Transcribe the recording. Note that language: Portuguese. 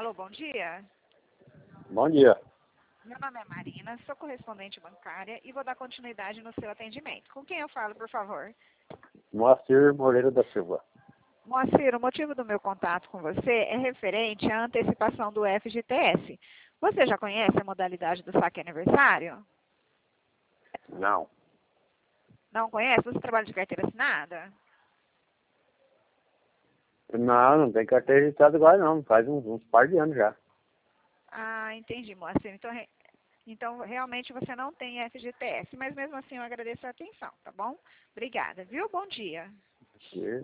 Alô, bom dia. Bom dia. Meu nome é Marina, sou correspondente bancária e vou dar continuidade no seu atendimento. Com quem eu falo, por favor? Moacir Moreira da Silva. Moacir, o motivo do meu contato com você é referente à antecipação do FGTS. Você já conhece a modalidade do saque aniversário? Não. Não conhece? Você trabalha de carteira assinada? Não tem carteira registrada agora não. Faz uns par de anos já. Ah, entendi, Moacir. Então, realmente você não tem FGTS, mas mesmo assim eu agradeço a atenção, tá bom? Obrigada, viu? Bom dia.